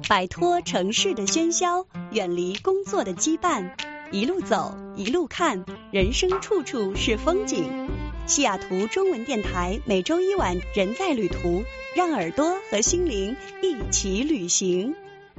摆脱城市的喧嚣，远离工作的羁绊，一路走，一路看，人生处处是风景。西雅图中文电台每周一晚人在旅途，让耳朵和心灵一起旅行。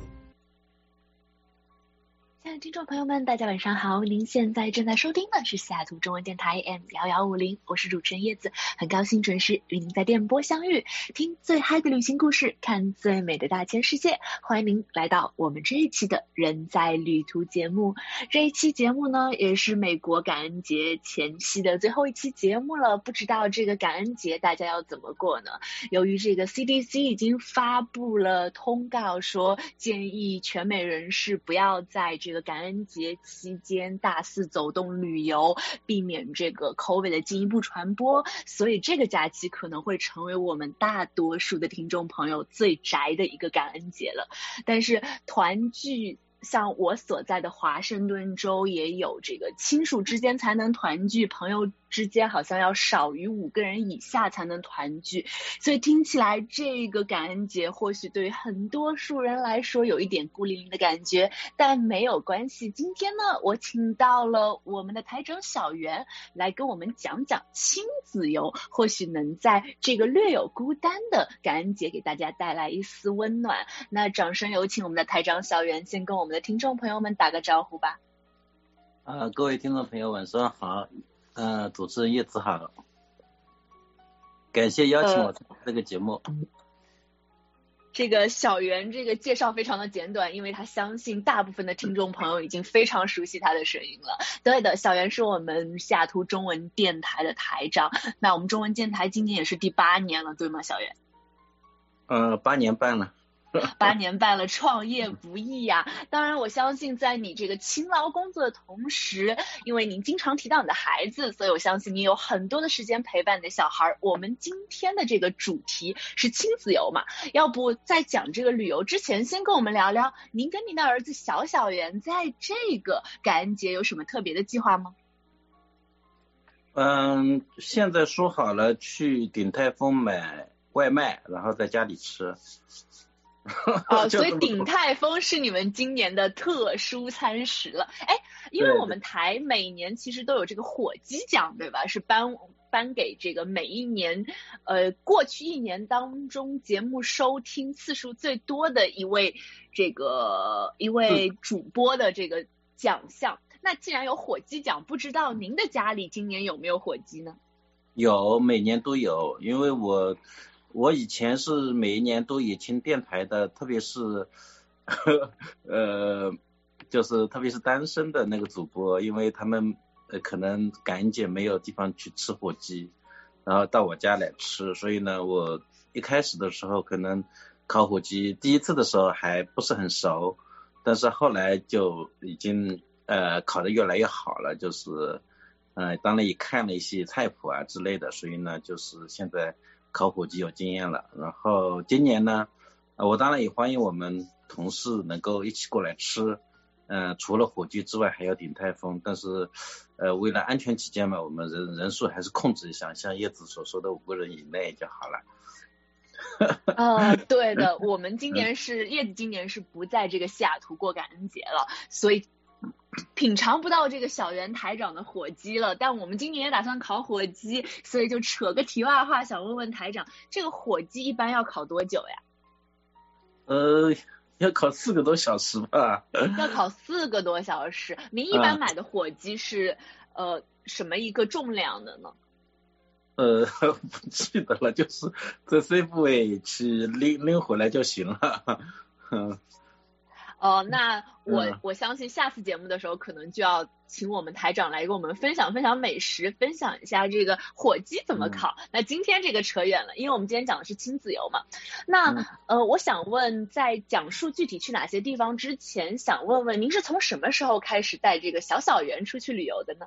亲爱的听众朋友们，大家晚上好，您现在正在收听的是西雅图中文电台 M1150， 我是主持人叶子，很高兴准时与您在电波相遇，听最嗨的旅行故事，看最美的大千世界。欢迎您来到我们这一期的人在旅途节目。这一期节目呢，也是美国感恩节前夕的最后一期节目了，不知道这个感恩节大家要怎么过呢？由于这个 CDC 已经发布了通告，说建议全美人士不要在这个感恩节期间大肆走动旅游，避免这个 COVID 的进一步传播，所以这个假期可能会成为我们大多数的听众朋友最宅的一个感恩节了。但是团聚，像我所在的华盛顿州也有这个亲属之间才能团聚，朋友之间好像要少于5个人以下才能团聚，所以听起来这个感恩节或许对于很多数人来说有一点孤零零的感觉，但没有关系。今天呢，我请到了我们的台长小袁来跟我们讲讲亲子游，或许能在这个略有孤单的感恩节给大家带来一丝温暖。那掌声有请我们的台长小袁先跟我们的听众朋友们打个招呼吧。 各位听众朋友晚上好，主持人叶子好，感谢邀请我参加这个节目。 这个小袁这个介绍非常的简短，因为他相信大部分的听众朋友已经非常熟悉他的声音了。对的，小袁是我们西雅图中文电台的台长，那我们中文电台今年也是第8年了，对吗，小袁 ？8年半了。 8年半了，创业不易呀。当然我相信在你这个勤劳工作的同时，因为您经常提到你的孩子，所以我相信你有很多的时间陪伴你的小孩。我们今天的这个主题是亲子游嘛，要不在讲这个旅游之前，先跟我们聊聊您跟您的儿子小袁在这个感恩节有什么特别的计划吗？ 现在说好了去鼎泰丰买外卖，然后在家里吃。 所以鼎泰丰是你们今年的特殊餐食了。因为我们台每年其实都有这个火鸡奖，对吧？是颁给这个每一年过去1年当中节目收听次数最多的一位主播的这个奖项。那既然有火鸡奖，不知道您的家里今年有没有火鸡呢？ 有，每年都有，因为我以前是每一年都也听电台的，特别是就是特别是单身的那个主播，因为他们可能感恩节没有地方去吃火鸡，然后到我家来吃，所以呢我一开始的时候可能烤火鸡第一次的时候还不是很熟，但是后来就已经烤得越来越好了，就是当然也看了一些菜谱啊之类的，所以呢就是现在烤火鸡有经验了。然后今年呢我当然也欢迎我们同事能够一起过来吃，除了火鸡之外还有鼎泰丰，但是为了安全起见嘛，我们人数还是控制一下，像叶子所说的5个人以内就好了。 对的，我们叶子今年是不在这个西雅图过感恩节了，所以品尝不到这个小袁台长的火鸡了，但我们今年也打算烤火鸡，所以就扯个题外话，想问问台长，这个火鸡一般要烤多久呀？ 要烤4个多小时吧。 要烤4个多小时。您一般买的火鸡是什么一个重量的呢？ 不记得了，就是在 Safeway 去拎回来就行了。 那我相信下次节目的时候可能就要请我们台长来给我们分享美食，分享一下这个火鸡怎么烤。那今天这个扯远了，因为我们今天讲的是亲子游嘛。那我想问，在讲述具体去哪些地方之前，想问问您是从什么时候开始带这个小袁出去旅游的呢？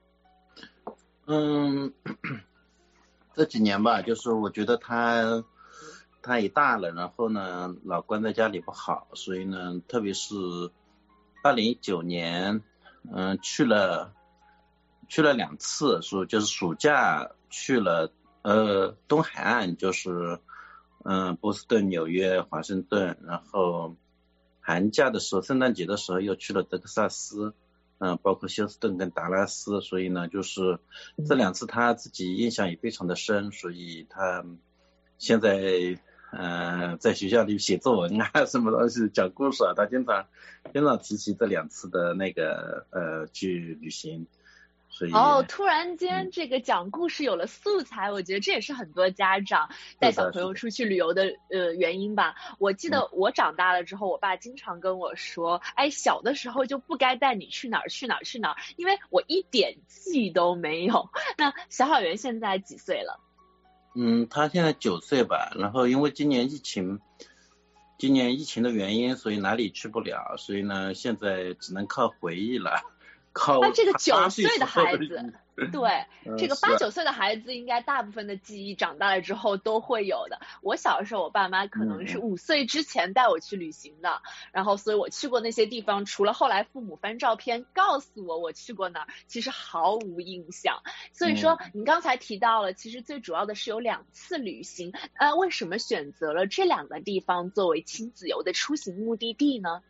这几年吧，就是我觉得他也大了，然后呢老关在家里不好，所以呢特别是2019年去了2次，就是暑假去了东海岸，就是波士顿、纽约、华盛顿，然后寒假的时候，圣诞节的时候又去了德克萨斯，包括休斯顿跟达拉斯，所以呢，就是这2次他自己印象也非常的深，所以他现在在学校里写作文啊，什么东西讲故事啊，他经常提起这2次的那个去旅行。所以突然间这个讲故事有了素材，我觉得这也是很多家长带小朋友出去旅游的原因吧。我记得我长大了之后，我爸经常跟我说，小的时候就不该带你去哪儿，因为我一点记忆都没有。那小小圆现在几岁了？ 他现在9岁吧，然后因为今年疫情的原因，所以哪里去不了，所以呢现在只能靠回忆了。 这个9岁的孩子，对，这个8、9岁的孩子应该大部分的记忆长大了之后都会有的。我小的时候，我爸妈可能是5岁之前带我去旅行的，然后所以我去过那些地方，除了后来父母翻照片告诉我去过哪儿，其实毫无印象。所以说，你刚才提到了，其实最主要的是有2次旅行，为什么选择了这2个地方作为亲子游的出行目的地呢？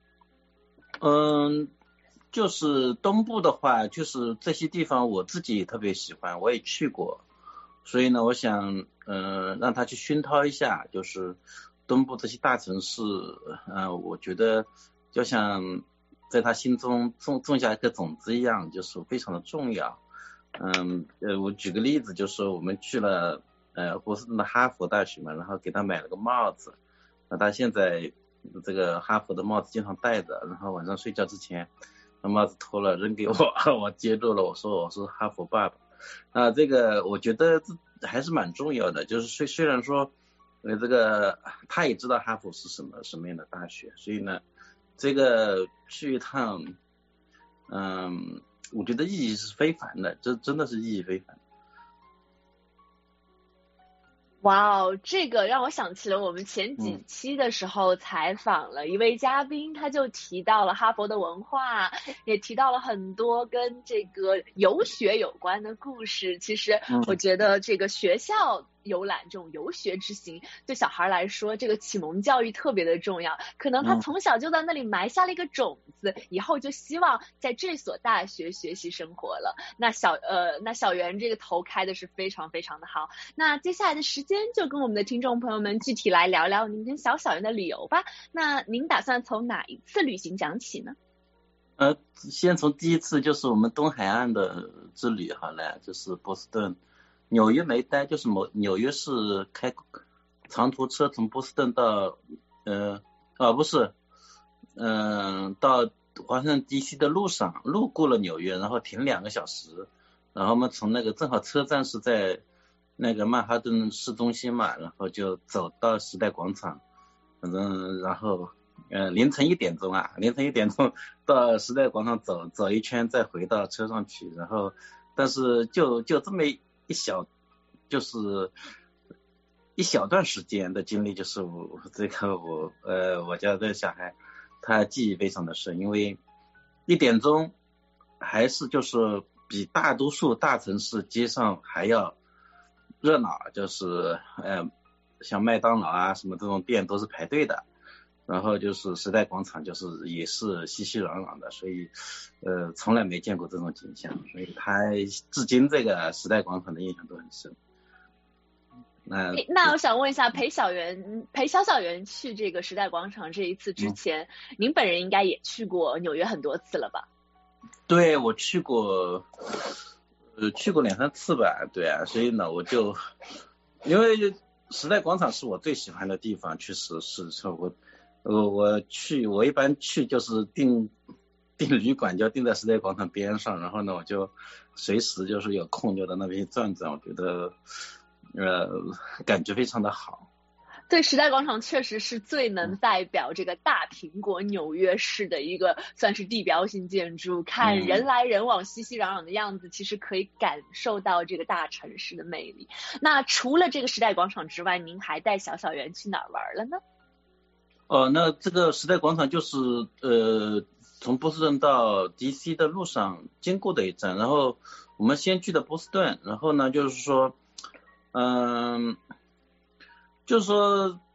就是东部的话，就是这些地方我自己也特别喜欢，我也去过，所以呢，我想让他去熏陶一下，就是东部这些大城市，我觉得就像在他心中种下一颗种子一样，就是非常的重要。我举个例子，就是我们去了波士顿的哈佛大学嘛，然后给他买了个帽子，那他现在这个哈佛的帽子经常戴着，然后晚上睡觉之前把帽子脱了扔给我，我接住了，我说哈佛爸爸。这个我觉得这还是蛮重要的，就是虽然说这个他也知道哈佛是什么样的大学，所以呢这个去一趟我觉得意义是非凡的，这真的是意义非凡。 哇哦，这个让我想起了我们前几期的时候采访了一位嘉宾，他就提到了哈佛的文化，也提到了很多跟这个游学有关的故事。其实我觉得这个学校游览这种游学之行对小孩来说，这个启蒙教育特别的重要，可能他从小就在那里埋下了一个种子，以后就希望在这所大学学习生活了。那小圆这个头开的是非常非常的好。那接下来的时间就跟我们的听众朋友们具体来聊聊您跟小圆的旅游吧。那您打算从哪一次旅行讲起呢？ 先从第一次就是我们东海岸的之旅好了，就是波士顿。纽约没待，就是纽约是开长途车从波士顿到到华盛顿 DC 的路上路过了纽约，然后停2个小时，然后我们从那个正好车站是在那个曼哈顿市中心嘛，然后就走到时代广场，然后凌晨1点钟到时代广场走一圈，再回到车上去，然后但是就这么一小段时间的经历，就是我家的小孩他记忆非常的深，因为1点钟还是就是比大多数大城市街上还要热闹，就是像麦当劳啊什么这种店都是排队的，然后就是时代广场就是也是熙熙攘攘的，所以从来没见过这种景象，所以他至今这个时代广场的印象都很深。 那我想问一下，陪小圆去这个时代广场这一次之前，您本人应该也去过纽约很多次了吧？ 对，我去过2、3次吧，对啊，所以呢因为时代广场是我最喜欢的地方，确实是我一般去就是订旅馆就订在时代广场边上，然后呢我就随时就是有空就在那边转转，我觉得感觉非常的好。 对，时代广场确实是最能代表这个大苹果纽约市的一个算是地标性建筑，看人来人往熙熙攘攘的样子，其实可以感受到这个大城市的魅力。那除了这个时代广场之外，您还带小圆去哪儿玩了呢？ 那这个时代广场就是从波士顿到 DC 的路上经过的一站，然后我们先去的波士顿，然后呢就是说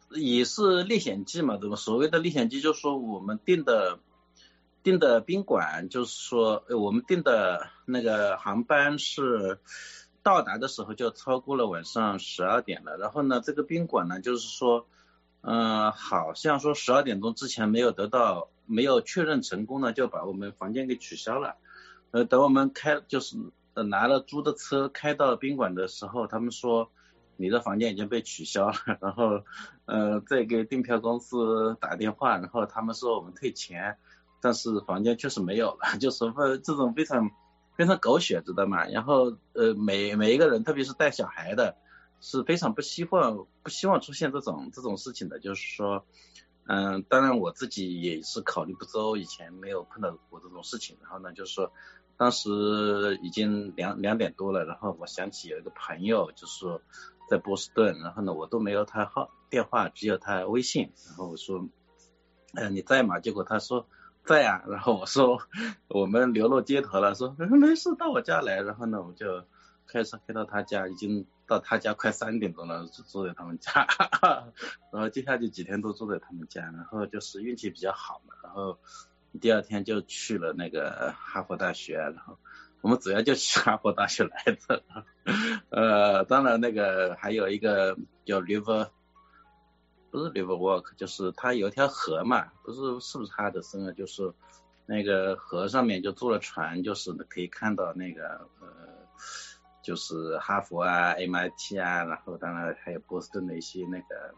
也是历险记嘛，对吧？所谓的历险记就是说我们订的宾馆，就是说我们订的那个航班是到达的时候就超过了晚上12点了，然后呢这个宾馆呢就是说好像说12点钟之前没有确认成功呢，就把我们房间给取消了。等我们拿了租的车开到宾馆的时候，他们说你的房间已经被取消了，然后再给订票公司打电话，然后他们说我们退钱，但是房间确实没有了，就是这种非常非常狗血，知道吗？然后每一个人，特别是带小孩的，是非常不希望出现这种事情的，就是说当然我自己也是考虑不周，以前没有碰到过这种事情，然后呢就是说当时已经2点多了，然后我想起有一个朋友就是说在波士顿，然后呢我都没有他电话，只有他微信，然后我说你在吗？结果他说在啊，然后我说我们流落街头了，说没事到我家来，然后呢我就开车开到他家，已经到他家快3点钟了，就住在他们家然后接下去几天都住在他们家，然后就是运气比较好嘛，然后第二天就去了那个哈佛大学，然后我们主要就去哈佛大学来的当然那个还有一个叫不是 River Walk， 就是它有一条河嘛，是不是哈德森啊，就是那个河上面就坐了船，就是可以看到那个就是哈佛啊 MIT 啊，然后当然还有波士顿的一些那个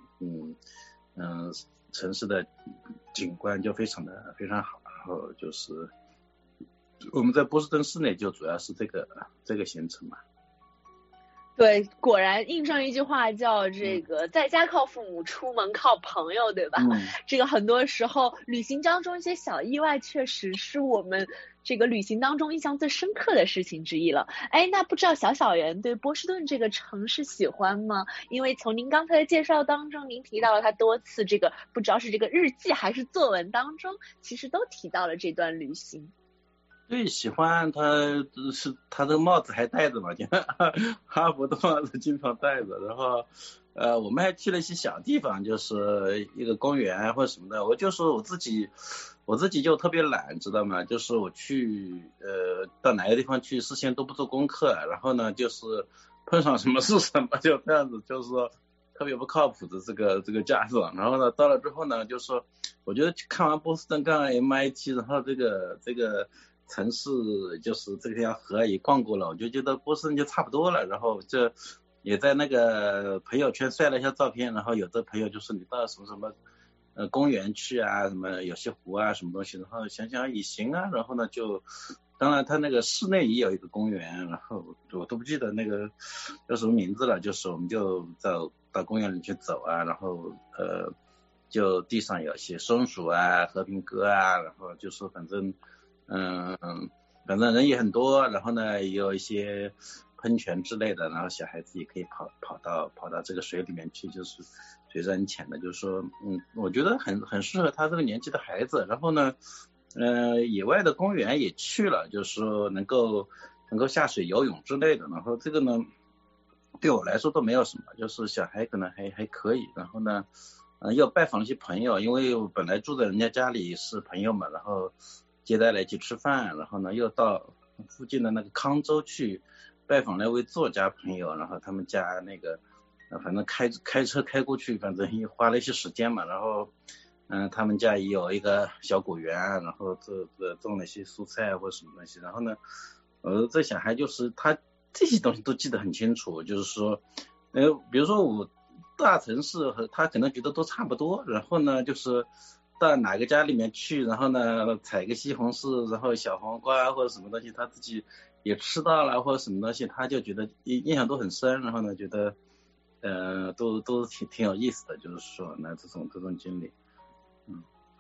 城市的景观就非常好，然后就是我们在波士顿市内就主要是这个行程嘛。 对，果然应上一句话叫这个在家靠父母，出门靠朋友，对吧？这个很多时候旅行当中一些小意外确实是我们这个旅行当中印象最深刻的事情之一了。那不知道小圆对波士顿这个城市喜欢吗？因为从您刚才的介绍当中，您提到了他多次这个不知道是这个日记还是作文当中，其实都提到了这段旅行。 对，喜欢他这个帽子还戴着嘛，哈佛的帽子经常戴着，然后我们还去了一些小地方，就是一个公园或者什么的。我就说我自己就特别懒，知道吗？就是我去到哪个地方去，事先都不做功课，然后呢就是碰上什么是什么，就这样子，就是说特别不靠谱的这个架子。然后呢到了之后呢，就是说我觉得看完波士顿，看完 MIT， 然后这个城市就是这条河也逛过了，我就觉得波士顿就差不多了，然后这也在那个朋友圈晒了一下照片，然后有的朋友就说你到什么公园去啊，什么有些湖啊什么东西，然后想想也行啊，然后呢就当然他那个室内也有一个公园，然后我都不记得那个叫什么名字了，就是我们就到公园里去走啊，然后就地上有些松鼠啊、和平鸽啊，然后就说反正人也很多，然后呢也有一些喷泉之类的，然后小孩子也可以跑到这个水里面去，就是水是很浅的，就是说我觉得很适合他这个年纪的孩子。然后呢野外的公园也去了，就是说能够下水游泳之类的，然后这个呢对我来说都没有什么，就是小孩可能还可以。然后呢又拜访一些朋友，因为我本来住在人家家里是朋友嘛，然后接待了一起吃饭，然后呢又到附近的那个康州去拜访那位作家朋友，然后他们家那个反正开车开过去，反正也花了一些时间嘛，然后他们家也有一个小果园，然后种了一些蔬菜或什么东西，然后呢这小孩就是他这些东西都记得很清楚，就是说比如说我大城市和他可能觉得都差不多，然后呢就是到哪个家里面去，然后呢采个西红柿，然后小黄瓜或者什么东西他自己也吃到了或者什么东西，他就觉得印象都很深，然后呢觉得都挺有意思的，就是说呢这种经历。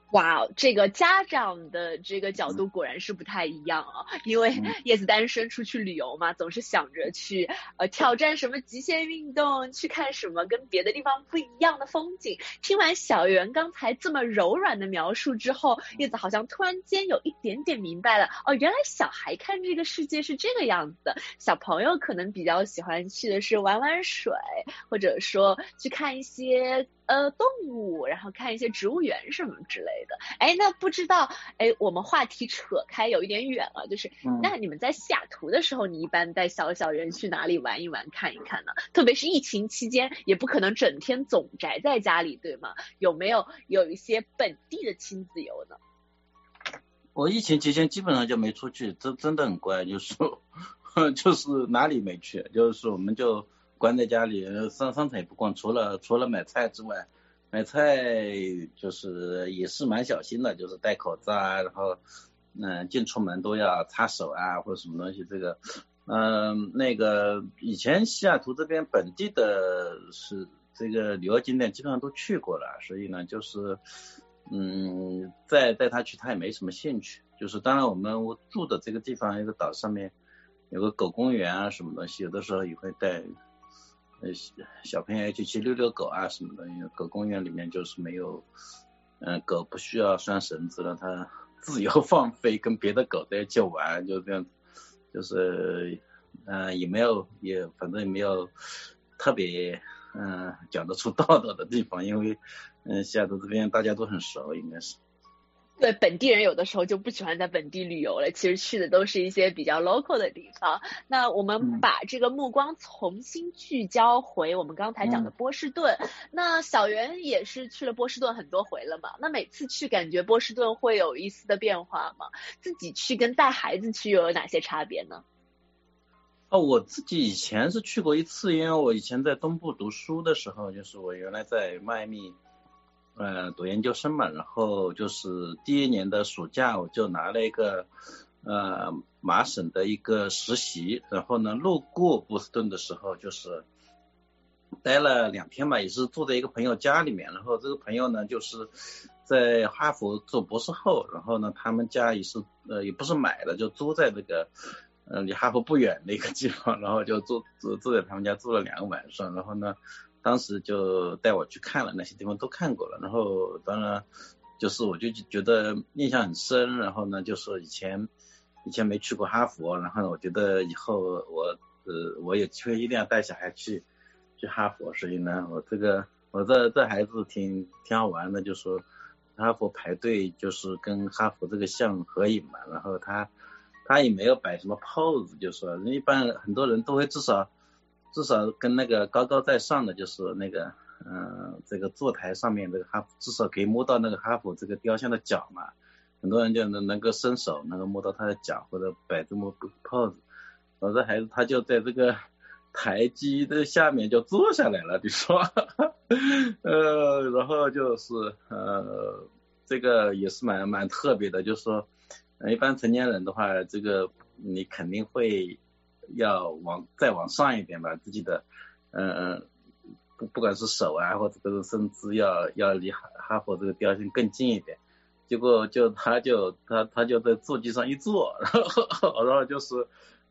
哇，这个家长的这个角度果然是不太一样啊，因为叶子单身出去旅游嘛，总是想着去挑战什么极限运动，去看什么跟别的地方不一样的风景。听完小袁刚才这么柔软的描述之后，叶子好像突然间有一点点明白了，哦，原来小孩看这个世界是这个样子的，小朋友可能比较喜欢去的是玩玩水，或者说去看一些动物，然后看一些植物园什么之类的。哎，那不知道，哎，我们话题扯开有一点远了，就是那你们在西雅图的时候，你一般带小人去哪里玩一玩、看一看呢？特别是疫情期间，也不可能整天总宅在家里，对吗？有没有一些本地的亲子游呢？ 我疫情期间基本上就没出去，真的很乖，就是就是哪里没去，就是我们就关在家里，商场也不逛，除了买菜之外，买菜就是也是蛮小心的，就是戴口罩啊，然后进出门都要擦手啊，或者什么东西。这个那个以前西雅图这边本地的是这个旅游景点基本上都去过了，所以呢就是再带他去他也没什么兴趣。就是当然我住的这个地方一个岛上面有个狗公园啊什么东西，有的时候也会带小朋友一起去遛遛狗啊什么的，因为狗公园里面就是没有狗不需要拴绳子了，它自由放飞，跟别的狗在一起玩，就这样，就是反正也没有特别讲得出道德的地方，因为西雅图这边大家都很熟，应该是。 对，本地人有的时候就不喜欢在本地旅游了，其实去的都是一些比较 local 的地方。那我们把这个目光重新聚焦回我们刚才讲的波士顿。那小袁也是去了波士顿很多回了嘛，那每次去感觉波士顿会有一丝的变化吗？自己去跟带孩子去又有哪些差别呢？ 我自己以前是去过一次，因为我以前在东部读书的时候，就是我原来在迈阿密读研究生嘛，然后就是第一年的暑假我就拿了一个麻省的一个实习，然后呢路过波士顿的时候就是待了2天吧，也是住在一个朋友家里面，然后这个朋友呢就是在哈佛做博士后，然后呢他们家也是也不是买的，就租在这个离哈佛不远的一个地方，然后就住在他们家住了2个晚上，然后呢当时就带我去看了，那些地方都看过了，然后当然就是我就觉得印象很深，然后呢就是以前没去过哈佛，然后呢我觉得以后我有机会一定要带小孩去哈佛，所以呢我这孩子挺好玩的，就说哈佛排队就是跟哈佛这个像合影嘛，然后他也没有摆什么 pose， 就说一般很多人都会至少跟那个高高在上的，就是那个这个坐台上面这个哈佛至少可以摸到那个哈佛这个雕像的脚嘛，很多人就能够伸手能够摸到他的脚或者摆这么 pose。我这孩子他就在这个台基的下面就坐下来了，你说然后就是这个也是蛮特别的，就是说一般成年人的话，这个你肯定会要再往上一点吧，自己的不管是手啊或者是甚至要离哈佛这个雕像更近一点。结果他就在座机上一坐，然后就是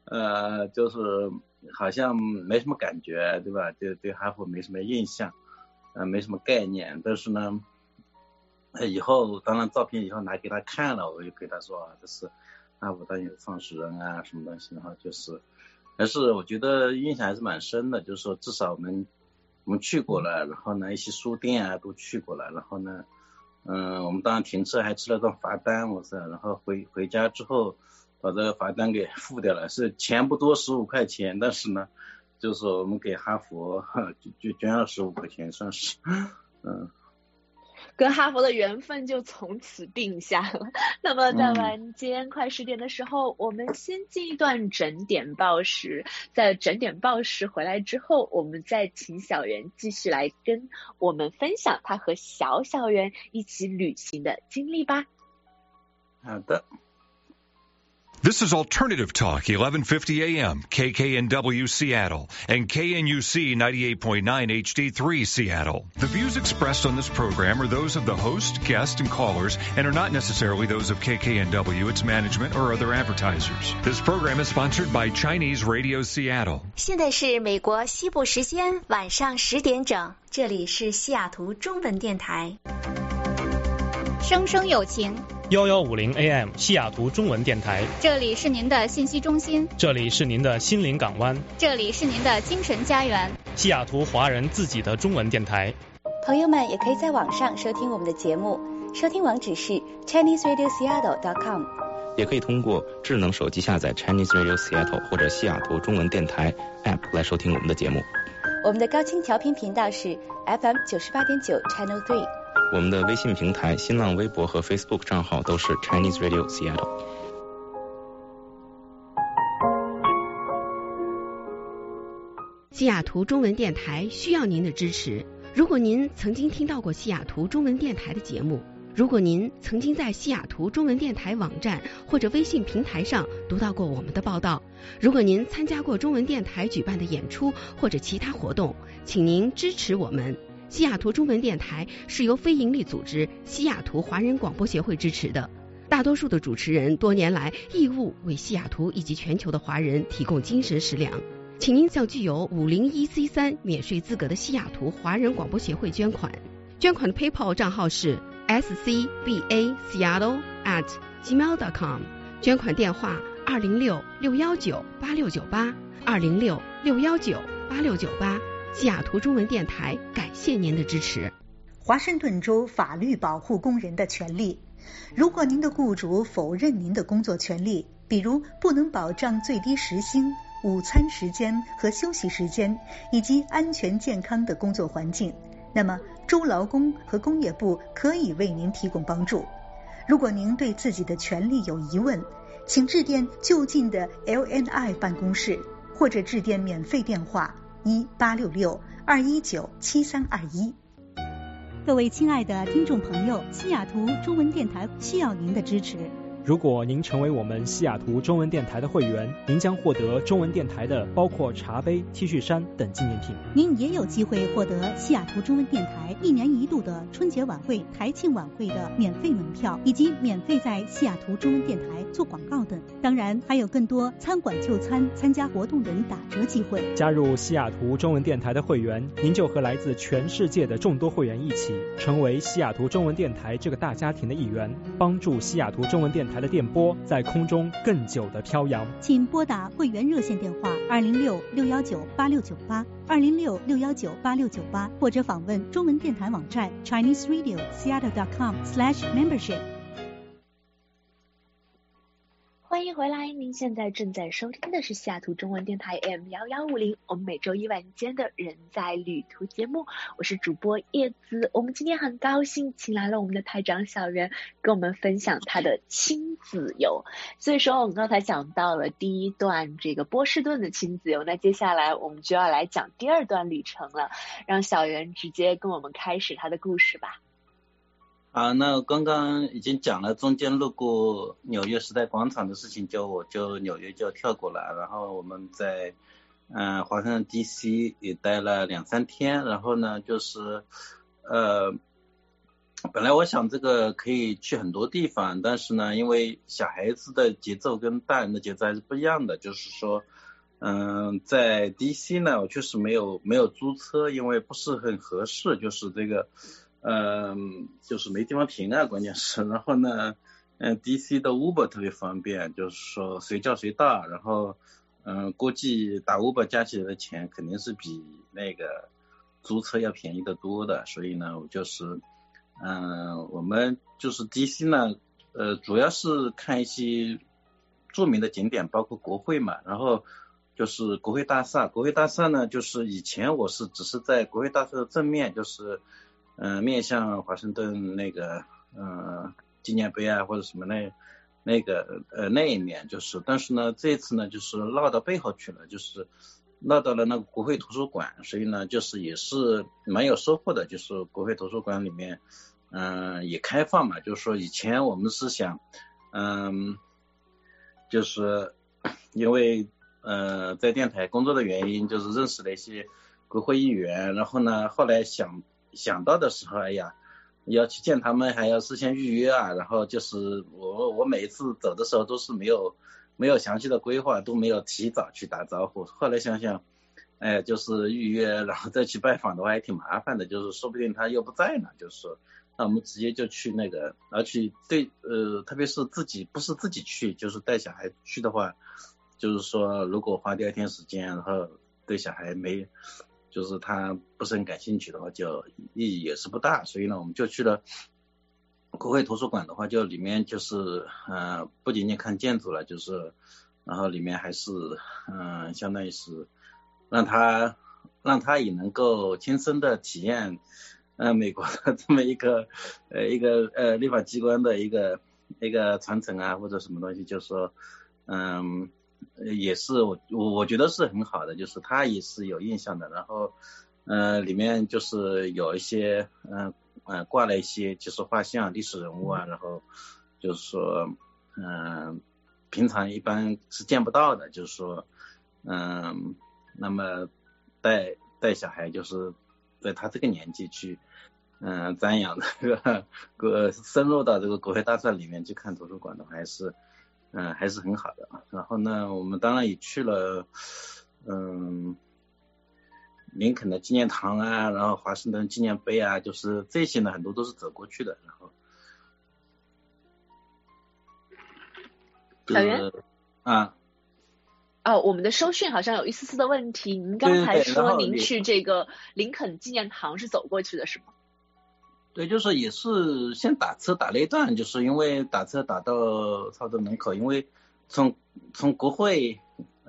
好像没什么感觉，对吧？就对哈佛没什么印象，没什么概念。但是呢，以后当然照片以后拿给他看了，我就给他说这是哈佛当年的创始人啊，什么东西，然后就是还是我觉得印象还是蛮深的，就是说至少我们去过了，然后呢一些书店啊都去过了，然后呢我们当然停车还吃了顿罚单，然后回家之后把这个罚单给付掉了，是钱不多15块钱，但是呢就是我们给哈佛就捐了15块钱，算是跟哈佛的缘分就从此定下了。那么在晚间快10点的时候，我们先进一段整点报时，在整点报时回来之后，我们再请小袁继续来跟我们分享他和小袁一起旅行的经历吧。 好的。 This is Alternative Talk, 1150 AM, KKNW Seattle, and KNUC 98.9 HD3 Seattle. The views expressed on this program are those of the host, guest, and callers, and are not necessarily those of KKNW, its management, or other advertisers. This program is sponsored by Chinese Radio Seattle. 现在是美国西部时间晚上10点整，这里是西雅图中文电台。 生生有情 1150 AM 西雅图中文电台， 这里是您的信息中心， 这里是您的心灵港湾， 这里是您的精神家园， 西雅图华人自己的中文电台。 朋友们也可以在网上收听我们的节目，收听网址是 ChineseRadioSeattle.com， 也可以通过智能手机下载 Chinese Radio Seattle 或者西雅图中文电台 App 来收听我们的节目。 我们的高清调频频道是 FM 98.9 Channel 3。 我们的微信平台、新浪微博和 Facebook 账号都是 Chinese Radio Seattle。 西雅图中文电台需要您的支持。如果您曾经听到过西雅图中文电台的节目，如果您曾经在西雅图中文电台网站或者微信平台上读到过我们的报道，如果您参加过中文电台举办的演出或者其他活动，请您支持我们。西雅图中文电台是由非营利组织西雅图华人广播协会支持的，大多数的主持人多年来义务为西雅图以及全球的华人提供精神食粮。请您向具有501C3免税资格的西雅图华人广播协会捐款，捐款的 PayPal 账号是 scbaseattle@gmail.com， 捐款电话206-619-8698 206-619-8698。西雅图中文电台感谢您的支持。 华盛顿州法律保护工人的权利。如果您的雇主否认您的工作权利，比如不能保障最低时薪、午餐时间和休息时间以及安全健康的工作环境，那么州劳工和工业部可以为您提供帮助。如果您对自己的权利有疑问，请致电就近的 LNI 办公室，或者致电免费电话1866-219-7321。 各位亲爱的听众朋友，西雅图中文电台需要您的支持。 如果您成为我们西雅图中文电台的会员，您将获得中文电台的包括茶杯、T 恤衫等纪念品。 您也有机会获得西雅图中文电台1年1度的春节晚会、台庆晚会的免费门票，以及免费在西雅图中文电台做广告等。当然还有更多餐馆就餐、参加活动等打折机会。 加入西雅图中文电台的会员，您就和来自全世界的众多会员一起，成为西雅图中文电台这个大家庭的一员，帮助西雅图中文电台的电波在空中更久的飘扬。 请拨打会员热线电话206-619-8698 206-619-8698，或者访问中文电台网站 ChineseRadioSeattle.com/membership。 欢迎回来，您现在正在收听的是西雅图中文电台 M1150，我们每周一晚间的人在旅途节目，我是主播叶子。我们今天很高兴请来了我们的台长小袁，跟我们分享他的亲子游。所以说我们刚才讲到了第一段这个波士顿的亲子游，那接下来我们就要来讲第二段旅程了，让小袁直接跟我们开始他的故事吧。 那刚刚已经讲了中间路过纽约时代广场的事情，我就纽约就跳过了，然后我们在华盛顿 DC 也待了2-3天，然后呢就是本来我想这个可以去很多地方，但是呢因为小孩子的节奏跟大人的节奏还是不一样的，就是说在 DC 呢我确实没有租车，因为不是很合适，就是这个就是没地方停啊，关键是。然后呢DC 的 Uber 特别方便，就是说随叫随到，然后估计打 Uber 加起来的钱肯定是比那个租车要便宜得多的，所以呢我就是我们就是 DC 呢主要是看一些著名的景点，包括国会嘛，然后就是国会大厦呢，就是以前我是只是在国会大厦的正面，就是面向华盛顿那个纪念碑啊或者什么那一面，就是但是呢这次呢就是绕到背后去了，就是绕到了那个国会图书馆，所以呢就是也是蛮有收获的，就是国会图书馆里面也开放嘛，就是说以前我们是想就是因为在电台工作的原因，就是认识了一些国会议员，然后呢后来想到的时候，哎呀要去见他们还要事先预约啊，然后就是我每一次走的时候都是没有详细的规划，都没有提早去打招呼，后来想想就是预约然后再去拜访的话还挺麻烦的，就是说不定他又不在呢，就是说那我们直接就去那个，而去特别是不是自己去，就是带小孩去的话，就是说如果花第二天时间，然后对小孩就是他不是很感兴趣的话，就意义也是不大，所以呢我们就去了国会图书馆的话，就里面就是不仅仅看建筑了，就是然后里面还是相当于是让他也能够亲身的体验美国的这么一个立法机关的一个传承啊，或者什么东西，就是说也是我觉得是很好的，就是他也是有印象的，然后里面就是有一些挂了一些就是画像历史人物啊，然后就是说平常一般是见不到的，就是说那么带小孩就是在他这个年纪去瞻仰这个深入到这个国会大厦里面去看图书馆的话，还是很好的。然后呢我们当然也去了林肯的纪念堂啊，然后华盛顿纪念碑啊，就是这些呢很多都是走过去的。然后小袁我们的收讯好像有一丝丝的问题，您刚才说您去这个林肯纪念堂是走过去的是吗？ 对，就是也是先打车打了一段，就是因为打车打到差不多门口，因为从国会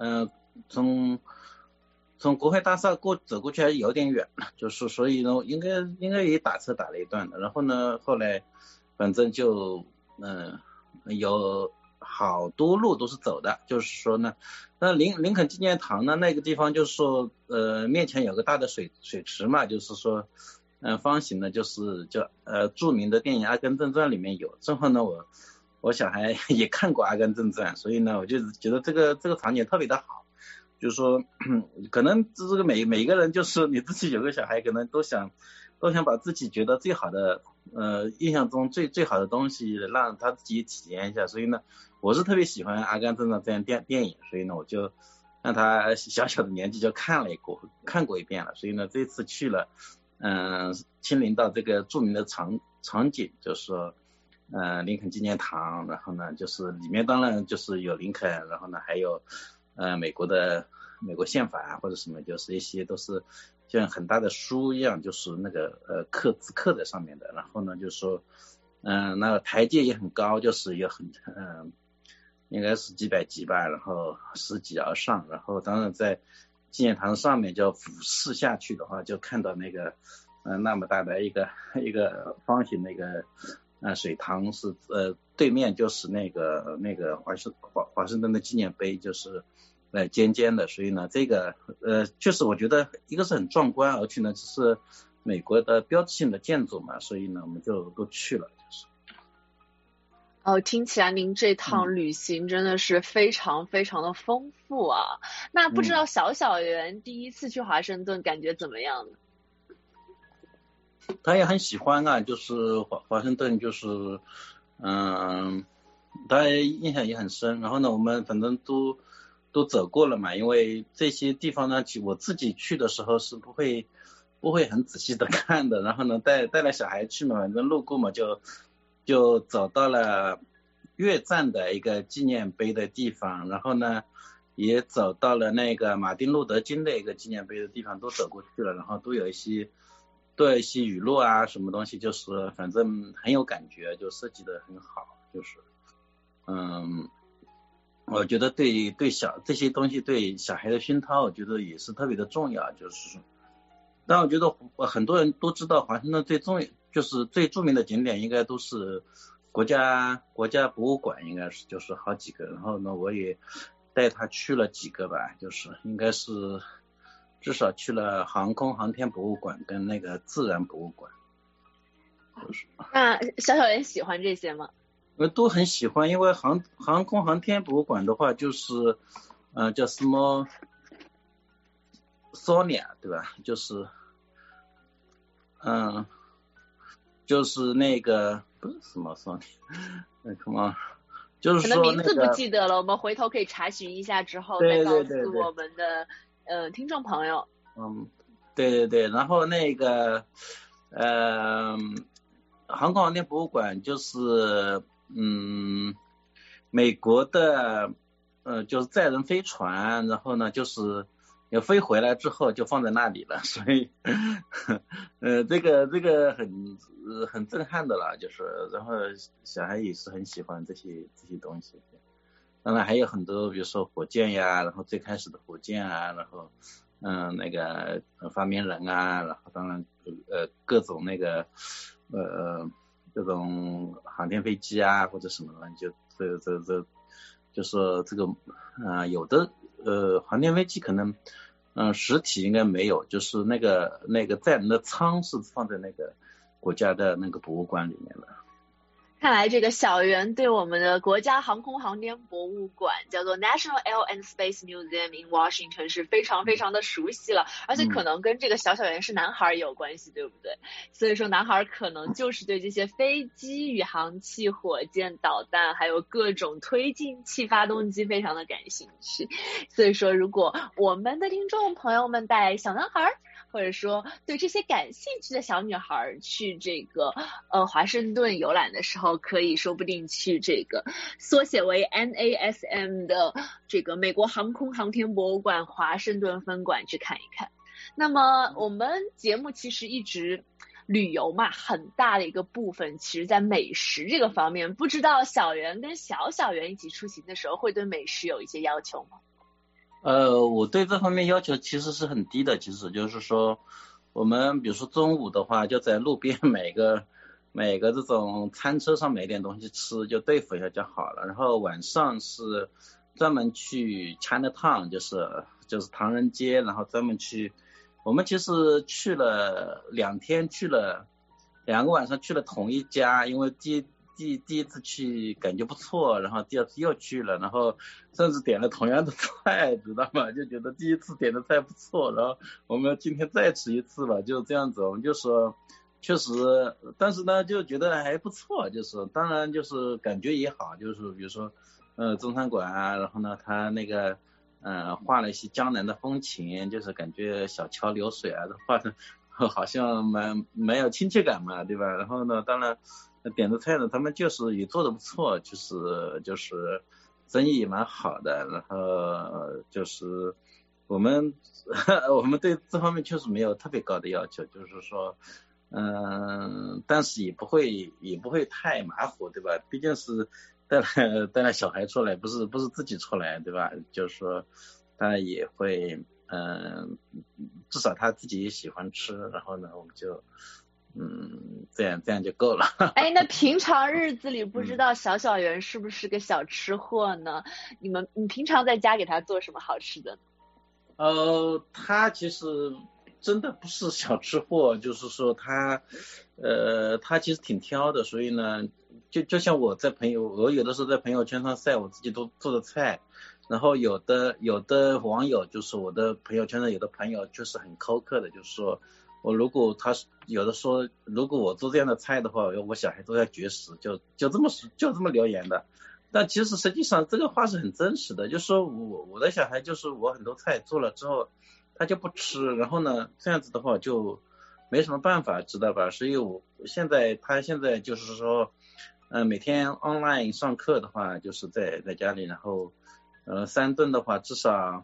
从国会大厦走过去还是有点远，就是所以呢应该也打车打了一段的。然后呢后来反正就有好多路都是走的，就是说呢那林肯纪念堂呢那个地方就是说面前有个大的水池嘛，就是说方形的，就是叫著名的电影《阿甘正传》里面有，正好呢我小孩也看过《阿甘正传》，所以呢我就觉得这个场景特别的好，就是说可能这个每一个人就是你自己有个小孩，可能都想把自己觉得最好的印象中最好的东西让他自己体验一下，所以呢我是特别喜欢《阿甘正传》这样电影，所以呢我就让他小的年纪就看过一遍了，所以呢这次去了亲临到这个著名的场景，就是说林肯纪念堂，然后呢就是里面当然就是有林肯，然后呢还有美国宪法或者什么，就是一些都是像很大的书一样，就是那个刻在上面的。然后呢就是说那个台阶也很高，就是也很应该是几百级吧，然后10级而上，然后当然在纪念堂上面就俯视下去的话，就看到那个那么大的一个方形的一个水塘，是对面就是那个华盛顿的纪念碑，就是尖尖的，所以呢这个就是我觉得一个是很壮观，而且呢这是美国的标志性的建筑嘛，所以呢我们就都去了，就是听起来您这趟旅行真的是非常非常的丰富啊。那不知道小袁第一次去华盛顿感觉怎么样呢？ 他也很喜欢啊，就是华盛顿就是他印象也很深。然后呢我们反正都走过了嘛，因为这些地方呢我自己去的时候是不会很仔细的看的，然后呢带了小孩去嘛，反正路过嘛就走到了越战的一个纪念碑的地方，然后呢也走到了那个马丁路德金的一个纪念碑的地方，都走过去了，然后都有一些语录啊什么东西，就是反正很有感觉，就设计的很好，就是我觉得对这些东西对小孩的熏陶，我觉得也是特别的重要，就是但我觉得很多人都知道华盛顿就是最著名的景点应该都是国家博物馆，应该是就是好几个，然后呢我也带他去了几个吧，就是应该是至少去了航天博物馆跟那个自然博物馆。 那小袁喜欢这些吗？ 都很喜欢，因为航空航天博物馆的话就是叫什么 Sonia 对吧，就是那个不是什么 Sonia 什么，就是说可能名字不记得了，我们回头可以查询一下，之后再告诉我们的听众朋友。 对，然后那个航空航天博物馆就是美国的就是载人飞船，然后呢就是要飞回来之后就放在那里了，所以这个很震撼的了，就是然后小孩也是很喜欢这些东西。当然还有很多比如说火箭呀，然后最开始的火箭啊，然后那个发明人啊，然后当然各种那个这种航天飞机啊或者什么的，就就说这个有的航天飞机可能实体应该没有，就是那个载人的舱是放在那个国家的那个博物馆里面的。 看来这个小袁对我们的国家航空航天博物馆叫做 National Air and Space Museum in Washington 是非常非常的熟悉了，而且可能跟这个小袁是男孩也有关系，对不对？所以说男孩可能就是对这些飞机、宇航器、火箭、导弹还有各种推进器发动机非常的感兴趣。所以说如果我们的听众朋友们带小男孩或者说对这些感兴趣的小女孩去这个华盛顿游览的时候，可以说不定去这个缩写为 NASM 的这个美国航空航天博物馆华盛顿分馆去看一看。那么我们节目其实一直旅游嘛，很大的一个部分其实在美食这个方面，不知道小袁跟小袁一起出行的时候会对美食有一些要求吗？ 我对这方面要求其实是很低的，其实就是说我们比如说中午的话就在路边每个这种餐车上买点东西吃，就对付一下就好了。然后晚上是专门去 Chinatown， 就是唐人街，然后专门去，我们其实去了2天，去了2个晚上，去了同一家，因为第一次去感觉不错，然后第二次又去了，然后甚至点了同样的菜，知道吗？就觉得第一次点的菜不错，然后我们今天再吃一次吧，就这样子。我们就说确实，但是呢就觉得还不错，就是当然就是感觉也好，就是比如说中餐馆啊，然后呢他那个画了一些江南的风情，就是感觉小桥流水啊，画的好像蛮有亲切感嘛，对吧？然后呢当然点的菜呢他们就是也做的不错，就是生意也蛮好的，然后就是我们对这方面确实没有特别高的要求，就是说但是也不会太马虎，对吧？毕竟是带来小孩出来，不是自己出来，对吧？就是说他也会至少他自己也喜欢吃，然后呢我们就这样就够了。 哎，那平常日子里不知道小袁是不是个小吃货呢？你平常在家给他做什么好吃的呢？ 他其实真的不是小吃货，就是说他其实挺挑的，所以呢就像我有的时候在朋友圈上晒我自己都做的菜，然后有的网友就是我的朋友圈上有的朋友就是很苛刻的，就是说我如果他有的说如果我做这样的菜的话，我小孩都要绝食，就这么留言的。但其实实际上这个话是很真实的，就是说我的小孩就是我很多菜做了之后他就不吃，然后呢这样子的话就没什么办法，知道吧？所以他现在就是说每天 online 上课的话就是在家里，然后3顿的话至少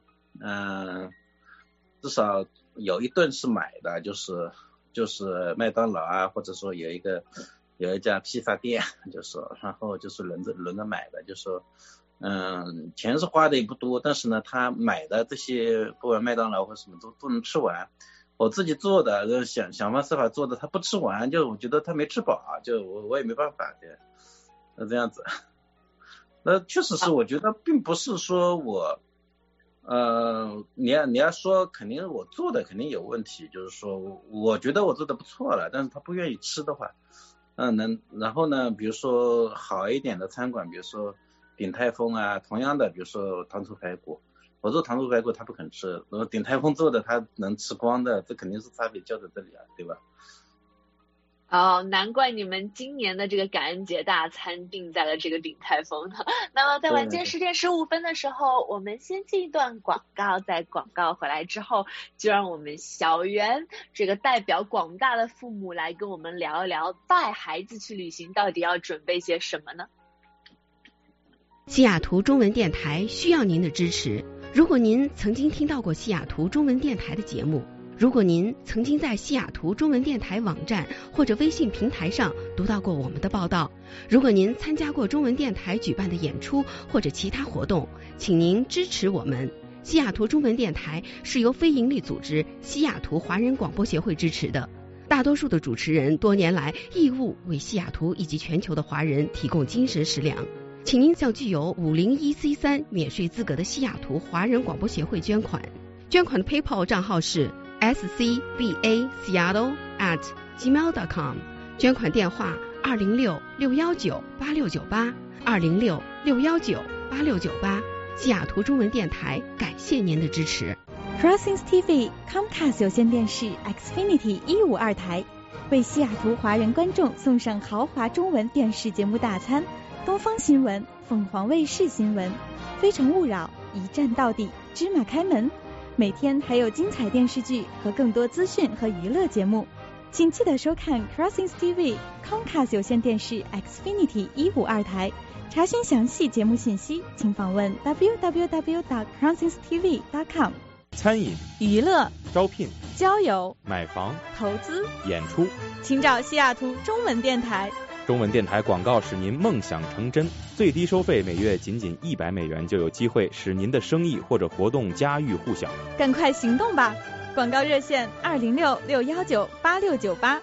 有一顿是买的，就是麦当劳啊，或者说有一家披萨店，就是然后就是轮着买的，就是说钱是花的也不多，但是呢他买的这些不管麦当劳或什么都能吃完。我自己做的想方设法做的他不吃完，就我觉得他没吃饱，就我也没办法，对，那这样子。那确实是我觉得并不是说我你要说肯定我做的肯定有问题，就是说我觉得我做的不错了，但是他不愿意吃的话， 然后呢，比如说好一点的餐馆，比如说鼎泰丰啊，同样的，比如说糖醋排骨，我做糖醋排骨他不肯吃，然后鼎泰丰做的他能吃光的，这肯定是差别就在这里啊，对吧？ 哦，难怪你们今年的这个感恩节大餐定在了这个鼎泰丰呢。那么在晚间10点15分的时候，我们先进一段广告，在广告回来之后，就让我们小袁这个代表广大的父母来跟我们聊一聊带孩子去旅行到底要准备些什么呢？ 西雅图中文电台需要您的支持。如果您曾经听到过西雅图中文电台的节目，如果您曾经在西雅图中文电台网站或者微信平台上读到过我们的报道，如果您参加过中文电台举办的演出或者其他活动，请您支持我们。西雅图中文电台是由非营利组织西雅图华人广播协会支持的，大多数的主持人多年来义务为西雅图以及全球的华人提供精神食粮。请您向具有501C3免税资格的西雅图华人广播协会捐款，捐款的 PayPal 账号是scbaseattle@gmail.com， 捐款电话206-619-8698 206-619-8698。西雅图中文电台感谢您的支持。 Crossings TV Comcast 有线电视 Xfinity 152台为西雅图华人观众送上豪华中文电视节目大餐，东方新闻、凤凰卫视新闻、非诚勿扰、一站到底、芝麻开门，每天还有精彩电视剧和更多资讯和娱乐节目，请记得收看 Crossings TV Comcast 有线电视 Xfinity 152台。查询详细节目信息，请访问 www.crossingstv.com。 餐饮、 娱乐、 招聘、 交友、 买房、 投资、 演出， 请找西雅图中文电台。 中文电台广告使您梦想成真，最低收费每月仅100美元，就有机会使您的生意或者活动家喻户晓。 赶快行动吧！广告热线206-619-8698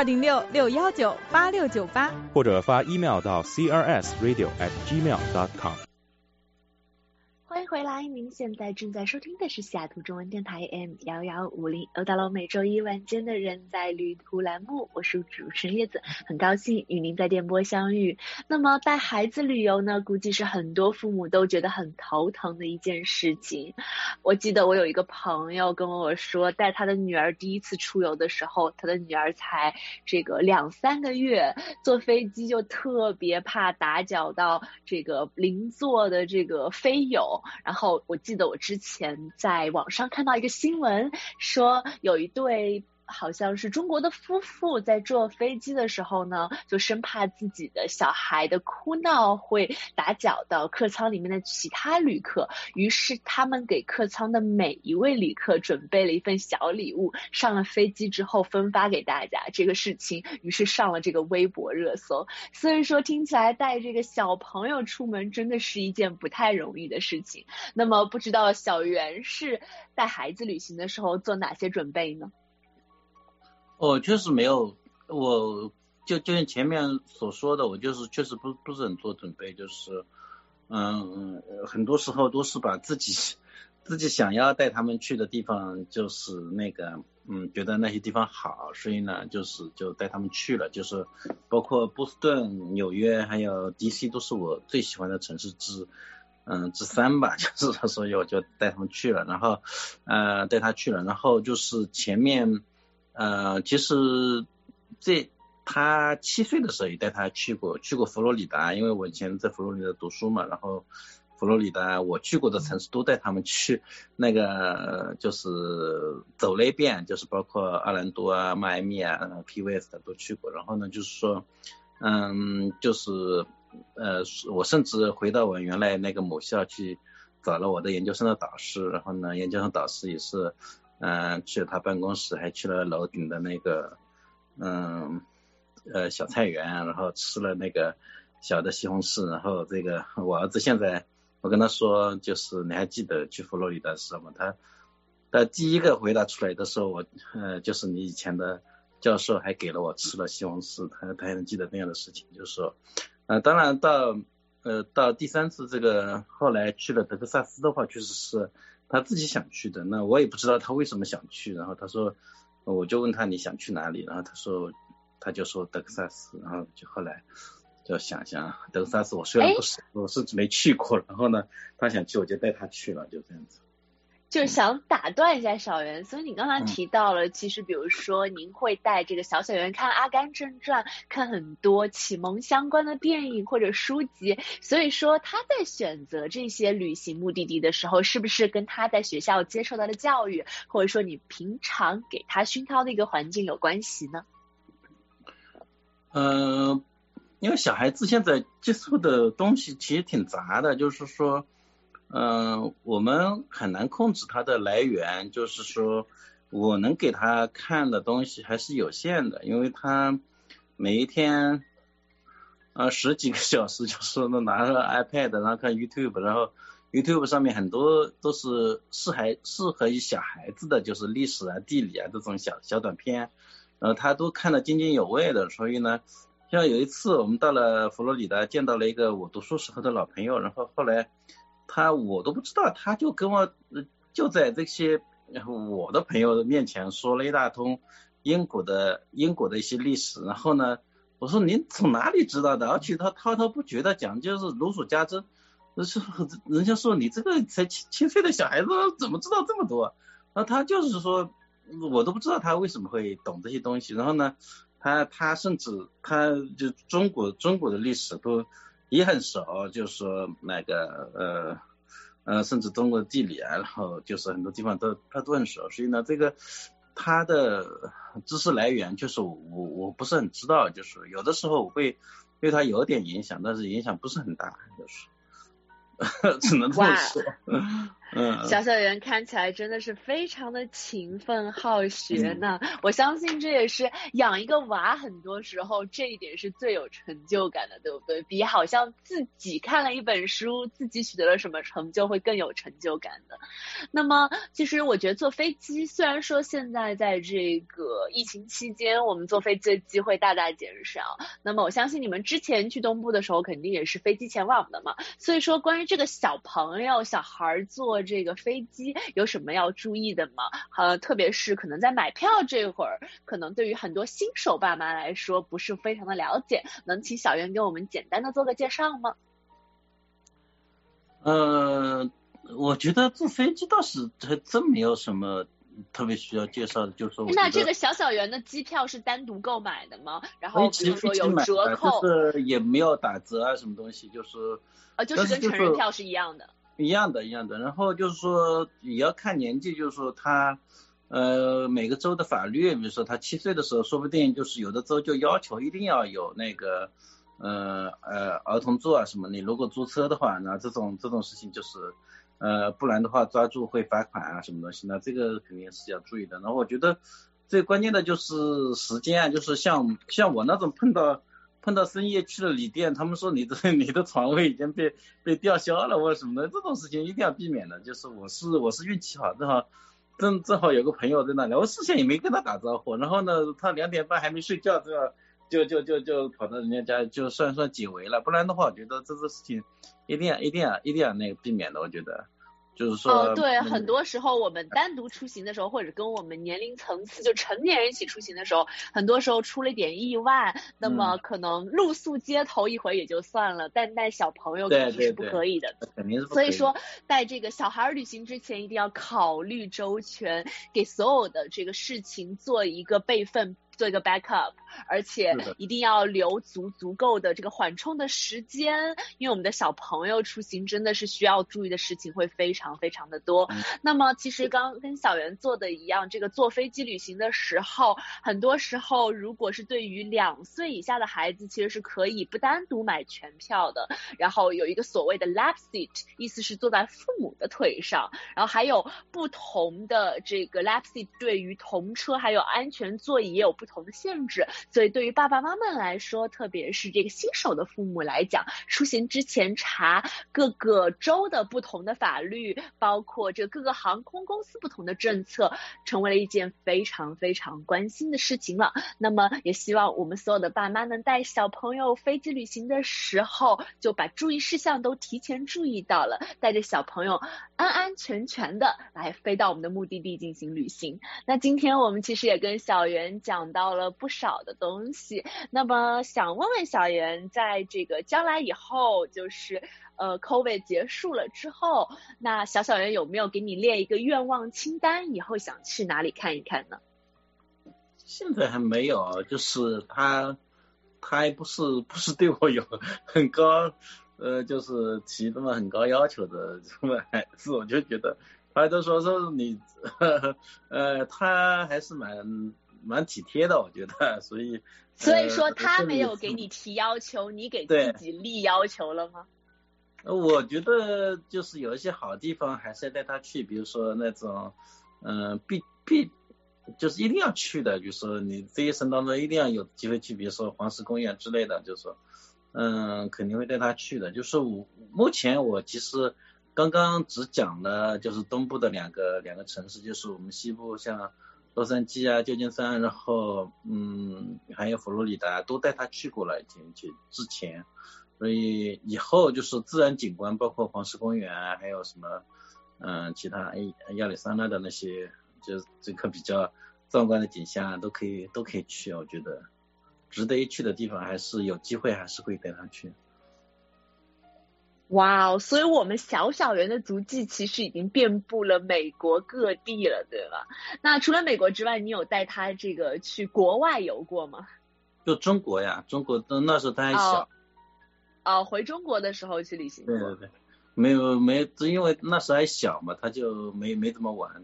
206-619-8698， 或者发 email 到 crsradio@gmail.com。 欢迎回来，您现在正在收听的是西雅图中文电台 AM1150，又到了每周一晚间的人在旅途栏目，我是主持人叶子，很高兴与您在电波相遇。那么带孩子旅游呢，估计是很多父母都觉得很头疼的一件事情。我记得我有一个朋友跟我说，带他的女儿第一次出游的时候，他的女儿才这个2-3个月，坐飞机就特别怕打搅到这个邻座的这个飞友。然后我记得我之前在网上看到一个新闻，说有一对好像是中国的夫妇在坐飞机的时候呢，就生怕自己的小孩的哭闹会打搅到客舱里面的其他旅客，于是他们给客舱的每一位旅客准备了一份小礼物，上了飞机之后分发给大家。这个事情于是上了这个微博热搜。所以说听起来带这个小朋友出门真的是一件不太容易的事情。那么不知道小袁是带孩子旅行的时候做哪些准备呢？ 确实没有，我就像前面所说的，我就是确实不是很做准备，就是很多时候都是把自己想要带他们去的地方，就是那个觉得那些地方好，所以呢就带他们去了，就是包括波士顿、纽约还有 DC 都是我最喜欢的城市之3吧，就是所以我就带他们去了，然后带他去了，然后就是前面其实他7岁的时候也带他去过佛罗里达，因为我以前在佛罗里达读书嘛，然后佛罗里达我去过的城市都带他们去，那个就是走了一遍，就是包括奥兰多啊、迈阿密啊、Key West 都去过，然后呢就是说就是我甚至回到我原来那个母校去找了我的研究生的导师，然后呢研究生导师也是去了他办公室，还去了楼顶的那个小菜园，然后吃了那个小的西红柿，然后这个我儿子现在我跟他说，就是你还记得去佛罗里达是什么？他第一个回答出来的时候，我就是你以前的教授还给了我吃了西红柿，他还能记得那样的事情，就是说当然到第3次这个后来去了德克萨斯的话，确实是他自己想去的，那我也不知道他为什么想去，然后他说我就问他你想去哪里，然后他说他就说德克萨斯，然后就后来就想德克萨斯我虽然不是我是没去过，然后呢他想去我就带他去了，就这样子。 就是想打断一下小袁，所以你刚才提到了，其实比如说您会带这个小袁看《阿甘正传》，看很多启蒙相关的电影或者书籍，所以说他在选择这些旅行目的地的时候，是不是跟他在学校接受到的教育，或者说你平常给他熏陶的一个环境有关系呢？ 因为小孩子现在接受的东西其实挺杂的，就是说我们很难控制它的来源，就是说我能给他看的东西还是有限的，因为他每一天10几个小时就是拿着 iPad 然后看 YouTube， 然后 YouTube 上面很多都是适合于小孩子的，就是历史啊地理啊这种小短片，然后他都看得津津有味的。所以呢像有一次我们到了佛罗里达，见到了一个我读书时候的老朋友，然后后来我都不知道，他就跟我就在这些我的朋友的面前说了一大通英国的一些历史，然后呢我说您从哪里知道的，而且他滔滔不绝的讲，就是如数家珍，人家说你这个才7岁的小孩子怎么知道这么多，然后他就是说我都不知道他为什么会懂这些东西，然后呢他甚至他就中国的历史都也很熟，就是说那个甚至中国的地理啊，然后就是很多地方他都很熟，所以呢这个他的知识来源就是我不是很知道，就是有的时候我会对他有点影响，但是影响不是很大，就是只能这么说。 小袁看起来真的是非常的勤奋好学呢，我相信这也是养一个娃很多时候这一点是最有成就感的，对不对？比好像自己看了一本书自己取得了什么成就会更有成就感的。那么其实我觉得坐飞机，虽然说现在在这个疫情期间我们坐飞机的机会大大减少，那么我相信你们之前去东部的时候肯定也是飞机前往的嘛，所以说关于这个小孩坐这个飞机有什么要注意的吗？特别是可能在买票这会儿，可能对于很多新手爸妈来说不是非常的了解，能请小袁给我们简单的做个介绍吗？ 我觉得坐飞机倒是还真没有什么特别需要介绍的，就是说那这个小袁的机票是单独购买的吗？然后比如说有折扣， 就是也没有打折啊什么东西，就是就是跟成人票是一样的。 一样的，然后就是说也要看年纪，就是说他每个州的法律，比如说他7岁的时候，说不定就是有的州就要求一定要有那个儿童座啊什么，你如果租车的话呢，这种事情就是不然的话抓住会罚款啊什么东西，那这个肯定是要注意的。然后我觉得最关键的就是时间啊，就是像我那种碰到深夜去了旅店，他们说你的床位已经被吊销了或者什么的，这种事情一定要避免的。就是我是运气好，正好有个朋友在那里，我事先也没跟他打招呼，然后呢他2点半还没睡觉就跑到人家家，就算解围了。不然的话我觉得这个事情一定要那个避免的，我觉得就是说对，很多时候我们单独出行的时候，或者跟我们年龄层次就成年人一起出行的时候，很多时候出了点意外，那么可能露宿街头一回也就算了，但带小朋友肯定是不可以的。 肯定是不可以的。 所以说带这个小孩旅行之前一定要考虑周全，给所有的这个事情做一个备份，做一个 backup， 而且一定要留足够的这个缓冲的时间，因为我们的小朋友出行真的是需要注意的事情会非常非常的多。那么其实刚跟小袁做的一样，这个坐飞机旅行的时候，很多时候如果是对于2岁以下的孩子，其实是可以不单独买全票的，然后有一个所谓的 lap seat， 意思是坐在父母的腿上，然后还有不同的这个 lap seat 对于同车还有安全座椅也有不同的限制，所以对于爸爸妈妈来说，特别是这个新手的父母来讲，出行之前查各个州的不同的法律，包括这各个航空公司不同的政策，成为了一件非常非常关心的事情了。那么也希望我们所有的爸妈能带小朋友飞机旅行的时候，就把注意事项都提前注意到了，带着小朋友安安全全的来飞到我们的目的地进行旅行。那今天我们其实也跟小袁讲到到了不少的东西。那么想问问小袁，在这个将来以后，就是COVID 结束了之后，那小袁有没有给你列一个愿望清单，以后想去哪里看一看呢？ 现在还没有，就是他也不是对我有很高就是提这么很高要求的这么孩子，我就觉得他都说你他还是蛮体贴的，我觉得，所以说他没有给你提要求，你给自己立要求了吗？ 我觉得就是有一些好地方还是要带他去，比如说那种就是一定要去的，就是说你这一生当中一定要有机会去，比如说黄石公园之类的，就是说肯定会带他去的。就是目前我其实刚刚只讲了就是东部的两个城市，就是我们西部像洛杉矶啊、旧金山，然后还有佛罗里达都带他去过了，已经去之前，所以以后就是自然景观，包括黄石公园啊，还有什么其他亚利桑那的那些，就是这个比较壮观的景象都可以去，我觉得值得一去的地方，还是有机会还是会带他去。 哇，所以我们小袁的足迹其实已经遍布了美国各地了，对吧？那除了美国之外，你有带他这个去国外游过吗？ 就中国呀，中国那时候他还小。 回中国的时候去旅行过。 对，没有，因为那时候还小嘛，他就没怎么玩。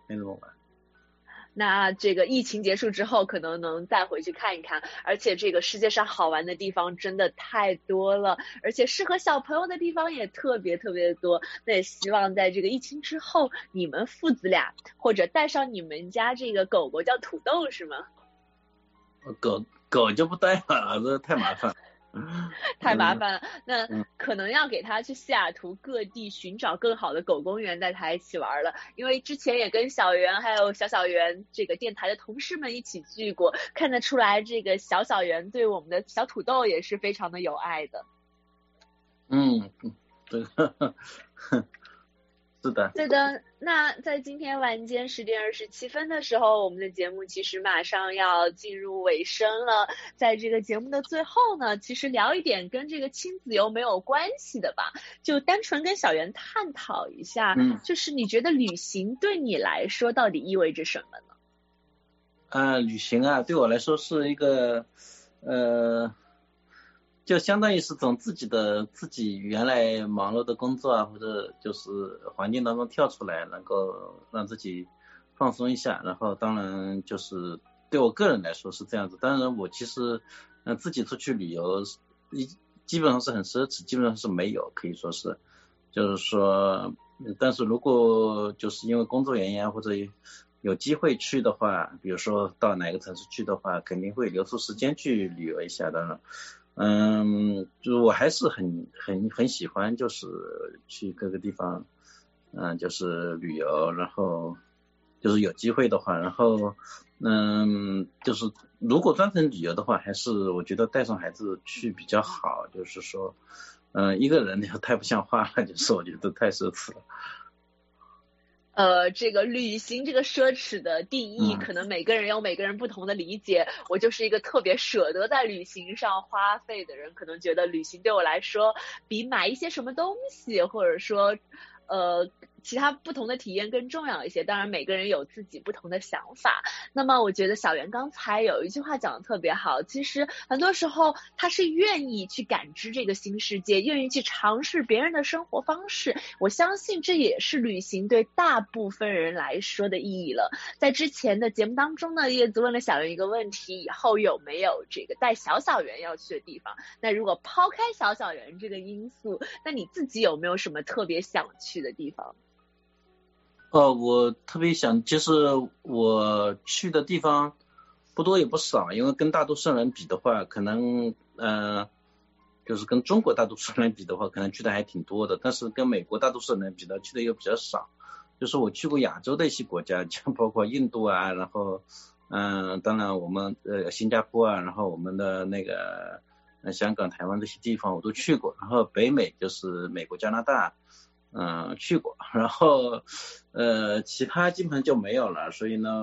那这个疫情结束之后，可能能再回去看一看，而且这个世界上好玩的地方真的太多了，而且适合小朋友的地方也特别多。那也希望在这个疫情之后，你们父子俩或者带上你们家这个狗狗叫土豆是吗？ 狗就不带了，这太麻烦。 太麻烦了，那可能要给他去西雅图各地寻找更好的狗公园带他一起玩了，因为之前也跟小袁还有小袁这个电台的同事们一起聚过，看得出来这个小袁对我们的小土豆也是非常的有爱的。 对。是的， 对的。那在今天晚间10点27分的时候，我们的节目其实马上要进入尾声了。在这个节目的最后呢，其实聊一点跟这个亲子游没有关系的吧，就单纯跟小袁探讨一下，就是你觉得旅行对你来说到底意味着什么呢？ 旅行啊，对我来说是一个就相当于是从自己原来忙碌的工作啊，或者就是环境当中跳出来，能够让自己放松一下。然后当然就是对我个人来说是这样子。当然我其实自己出去旅游基本上是很奢侈，基本上是没有，可以说是就是说，但是如果就是因为工作原因啊，或者有机会去的话，比如说到哪个城市去的话，肯定会留出时间去旅游一下。当然就是我还是很喜欢就是去各个地方就是旅游，然后就是有机会的话，然后就是如果专程旅游的话，还是我觉得带上孩子去比较好，就是说一个人就太不像话了，就是我觉得太奢侈了。 这个旅行这个奢侈的定义，可能每个人有每个人不同的理解。我就是一个特别舍得在旅行上花费的人，可能觉得旅行对我来说比买一些什么东西，或者说其他不同的体验更重要一些。当然每个人有自己不同的想法。那么我觉得小袁刚才有一句话讲得特别好，其实很多时候他是愿意去感知这个新世界，愿意去尝试别人的生活方式。我相信这也是旅行对大部分人来说的意义了。在之前的节目当中呢，叶子问了小袁一个问题，以后有没有这个带小袁要去的地方。那如果抛开小袁这个因素，那你自己有没有什么特别想去的地方？ 我特别想，其实我去的地方不多也不少，因为跟大多数人比的话，可能就是跟中国大多数人比的话，可能去的还挺多的，但是跟美国大多数人比的去的又比较少。就是我去过亚洲的一些国家，像包括印度啊，然后当然我们新加坡啊，然后我们的那个香港、台湾这些地方我都去过，然后北美就是美国、加拿大去过，然后其他基本上就没有了。所以呢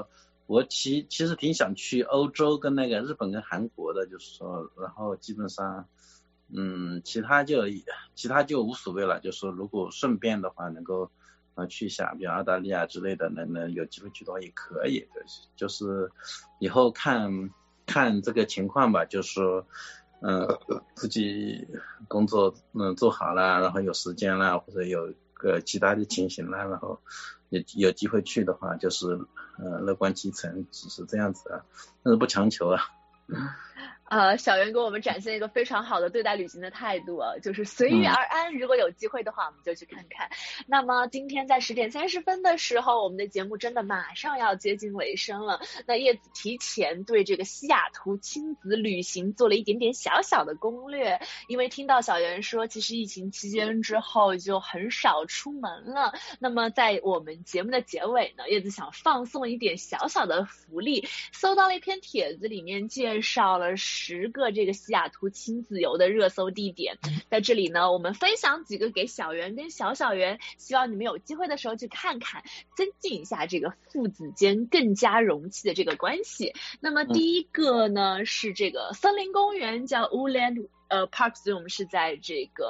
我其实挺想去欧洲跟那个日本跟韩国的，就是说，然后基本上其他就无所谓了，就是说如果顺便的话能够去一下，比如澳大利亚之类的，能有机会去的话也可以，就是以后看这个情况吧，就是说自己工作做好了，然后有时间了，或者有个其他的情形了，然后有机会去的话，就是乐观其成，只是这样子啊，但是不强求啊。 小袁给我们展现一个非常好的对待旅行的态度啊，就是随遇而安，如果有机会的话我们就去看看。那么今天在10点30分的时候，我们的节目真的马上要接近尾声了。那叶子提前对这个西雅图亲子旅行做了一点点小小的攻略，因为听到小袁说其实疫情期间之后就很少出门了，那么在我们节目的结尾呢，叶子想放送一点小小的福利，搜到了一篇帖子，里面介绍了10个这个西雅图亲子游的热搜地点，在这里呢我们分享几个给小袁跟小袁，希望你们有机会的时候去看看，增进一下这个父子间更加融洽的这个关系。那么第一个呢是这个森林公园，叫 Woodland Park Zoom， 是在这个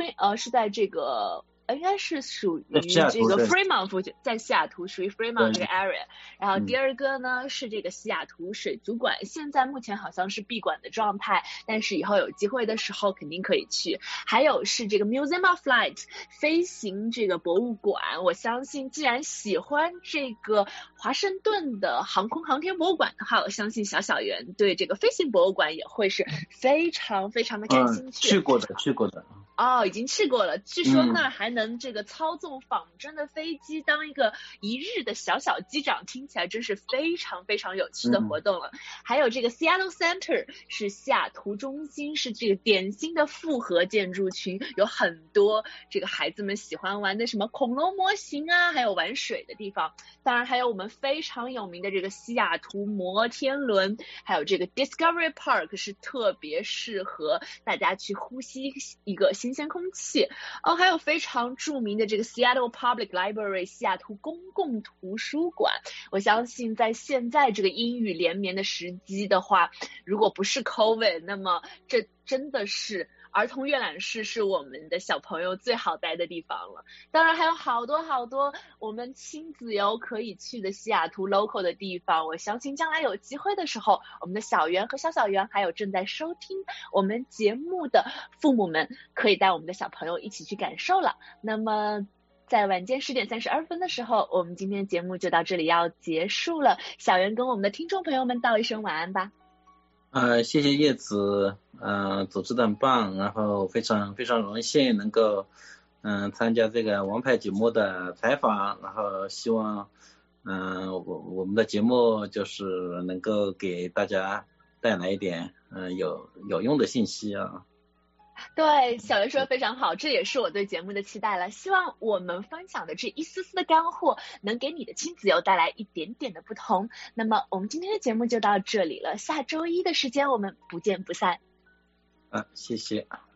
应该是属于这个 Fremont 附近，在西雅图属于 Fremont 这个 area。然后第二个呢是这个西雅图水族馆，现在目前好像是闭馆的状态，但是以后有机会的时候肯定可以去。还有是这个 Museum of Flight 飞行这个博物馆，我相信既然喜欢这个华盛顿的航天博物馆的话，我相信小袁对这个飞行博物馆也会是非常非常的感兴趣。 去过的。 已经去过了，据说那儿还能这个操纵仿真的飞机，当一个一日的小机长，听起来真是非常非常有趣的活动了。还有这个 Seattle Center 是西雅图中心，是这个典型的复合建筑群，有很多这个孩子们喜欢玩的什么恐龙模型啊，还有玩水的地方，当然还有我们非常有名的这个西雅图摩天轮，还有这个 Discovery Park 是特别适合大家去呼吸一个新鲜空气还有非常著名的这个 Seattle Public Library 西雅图公共图书馆。我相信在现在这个阴雨连绵的时机的话，如果不是 COVID， 那么这真的是儿童阅览室是我们的小朋友最好待的地方了。当然还有好多我们亲子游可以去的西雅图 local 的地方，我相信将来有机会的时候，我们的小袁和小袁还有正在收听我们节目的父母们可以带我们的小朋友一起去感受了。那么在晚间10点32分的时候，我们今天的节目就到这里要结束了，小袁跟我们的听众朋友们道一声晚安吧。 谢谢叶子，组织的很棒，然后非常非常荣幸能够参加这个王牌节目的采访，然后希望我们的节目就是能够给大家带来一点有用的信息啊。 对，小袁说的非常好，这也是我对节目的期待了。希望我们分享的这一丝丝的干货能给你的亲子游带来一点点的不同。那么我们今天的节目就到这里了，下周一的时间我们不见不散。 谢谢。